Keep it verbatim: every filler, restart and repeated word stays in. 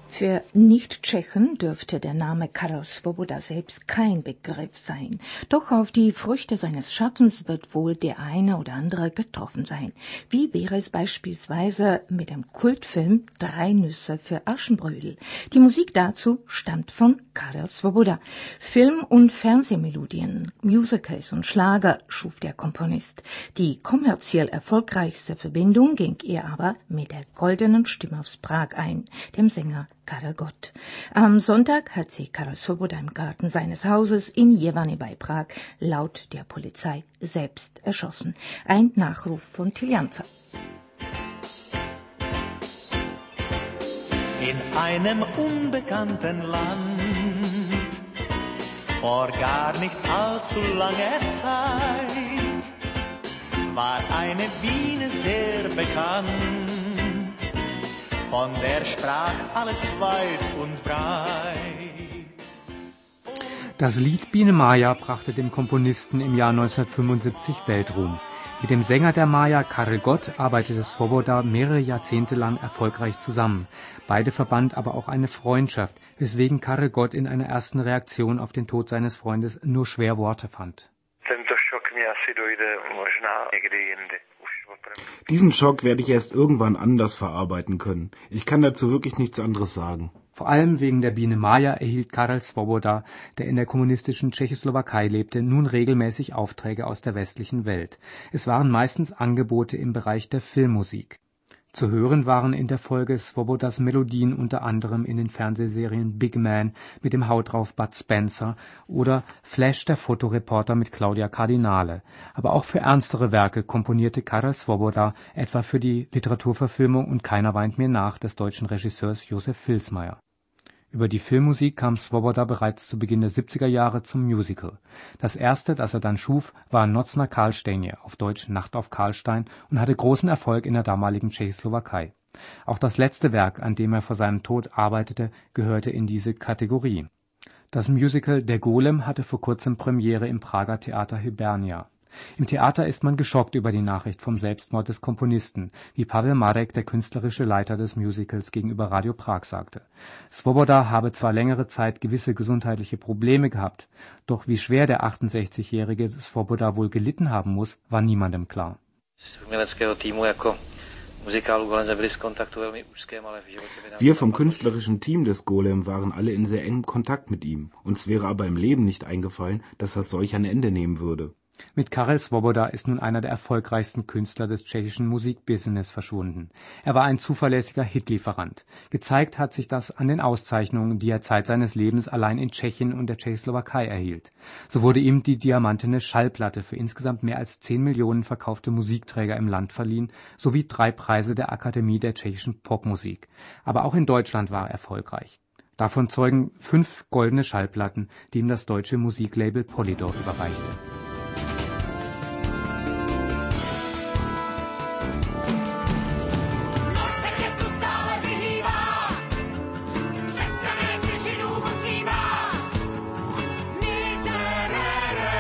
Für Nicht-Tschechen dürfte der Name Karel Svoboda selbst kein Begriff sein. Doch auf die Früchte seines Schaffens wird wohl der eine oder andere getroffen sein. Wie wäre es beispielsweise mit dem Kultfilm Drei Nüsse für Aschenbrödel? Die Musik dazu stammt von Karel Svoboda. Film- und Fernsehmelodien, Musicals und Schlager schuf der Komponist. Die kommerziell erfolgreichste Verbindung ging er aber mit der goldenen Stimme aus Prag ein, dem Sänger Karel Gott. Am Sonntag hat sich Karel Svoboda im Garten seines Hauses in Jevany bei Prag laut der Polizei selbst erschossen. Ein Nachruf von Tiljanza. In einem unbekannten Land, vor gar nicht allzu langer Zeit, war eine Biene sehr bekannt. Von der sprach alles weit und breit. Das Lied Biene Maya brachte dem Komponisten im Jahr neunzehnhundertfünfundsiebzig Weltruhm. Mit dem Sänger der Maya, Karel Gott, arbeitete Svoboda mehrere Jahrzehnte lang erfolgreich zusammen. Beide verband aber auch eine Freundschaft, weswegen Karel Gott in einer ersten Reaktion auf den Tod seines Freundes nur schwer Worte fand. Diesen Schock werde ich erst irgendwann anders verarbeiten können. Ich kann dazu wirklich nichts anderes sagen. Vor allem wegen der Biene Maya erhielt Karel Svoboda, der in der kommunistischen Tschechoslowakei lebte, nun regelmäßig Aufträge aus der westlichen Welt. Es waren meistens Angebote im Bereich der Filmmusik. Zu hören waren in der Folge Svobodas Melodien unter anderem in den Fernsehserien Big Man mit dem Haut drauf Bud Spencer oder Flash, der Fotoreporter mit Claudia Cardinale. Aber auch für ernstere Werke komponierte Karel Svoboda, etwa für die Literaturverfilmung Und keiner weint mir nach des deutschen Regisseurs Josef Vilsmaier. Über die Filmmusik kam Svoboda bereits zu Beginn der siebziger Jahre zum Musical. Das erste, das er dann schuf, war Noc na Karlštejně, auf Deutsch Nacht auf Karlstein, und hatte großen Erfolg in der damaligen Tschechoslowakei. Auch das letzte Werk, an dem er vor seinem Tod arbeitete, gehörte in diese Kategorie. Das Musical Der Golem hatte vor kurzem Premiere im Prager Theater Hibernia. Im Theater ist man geschockt über die Nachricht vom Selbstmord des Komponisten, wie Pavel Marek, der künstlerische Leiter des Musicals, gegenüber Radio Prag sagte. Svoboda habe zwar längere Zeit gewisse gesundheitliche Probleme gehabt, doch wie schwer der achtundsechzigjährige Svoboda wohl gelitten haben muss, war niemandem klar. Wir vom künstlerischen Team des Golem waren alle in sehr engem Kontakt mit ihm. Uns wäre aber im Leben nicht eingefallen, dass das solch ein Ende nehmen würde. Mit Karel Svoboda ist nun einer der erfolgreichsten Künstler des tschechischen Musikbusiness verschwunden. Er war ein zuverlässiger Hitlieferant. Gezeigt hat sich das an den Auszeichnungen, die er Zeit seines Lebens allein in Tschechien und der Tschechoslowakei erhielt. So wurde ihm die diamantene Schallplatte für insgesamt mehr als zehn Millionen verkaufte Musikträger im Land verliehen, sowie drei Preise der Akademie der tschechischen Popmusik. Aber auch in Deutschland war er erfolgreich. Davon zeugen fünf goldene Schallplatten, die ihm das deutsche Musiklabel Polydor überreichte.